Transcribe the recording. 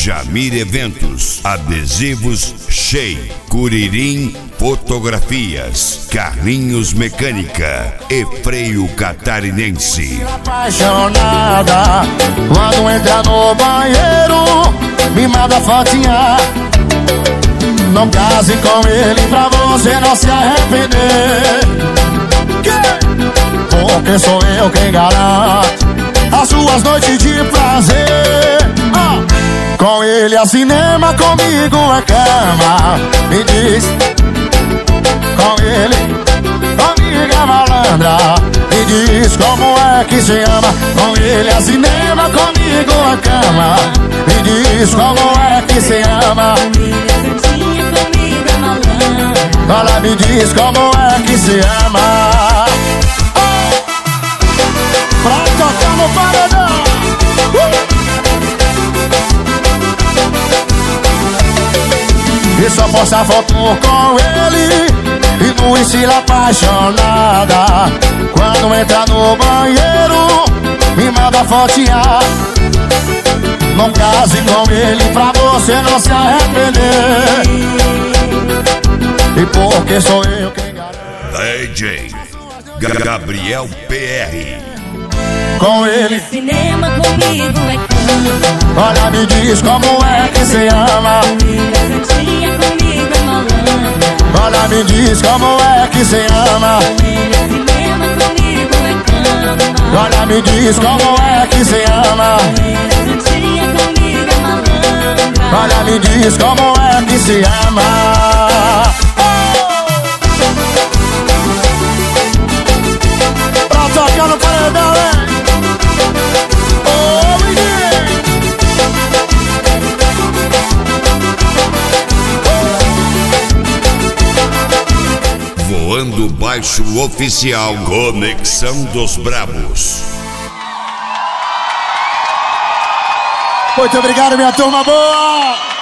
Jamir Eventos, Adesivos Shea, Curirim Fotografias, Carlinhos Mecânica e Freio Catarinense. Apaixonada, quando entra no banheiro, me manda fotinha. Não case com ele pra você não se arrepender, porque sou eu quem garante as suas noites de prazer. Com ele é cinema, comigo é cama. Me diz, com ele, comigo é malandra. Me diz como é que se ama. Com ele é cinema, comigo é cama. Me diz como é que se ama. Olha, me diz como é que se ama. Pra tocar no paredão. E só posta foto com ele e no estilo apaixonada. Quando entra no banheiro, me manda fotinha. Não case com ele pra você não se arrepender, e porque sou eu quem garante. DJ Gabriel PR. Com ele cinema, comigo é cama. Olha, me diz como é que se ama. Comigo é malandra. Olha, me diz como é que se ama. Cinema, comigo é cama. Olha, me diz como é que se ama. Comigo é malandra. Olha, me diz como é que se ama. Pra tocar no paredão, hein? Voando Baixo Oficial, Conexão dos Brabos. Muito obrigado, minha turma boa!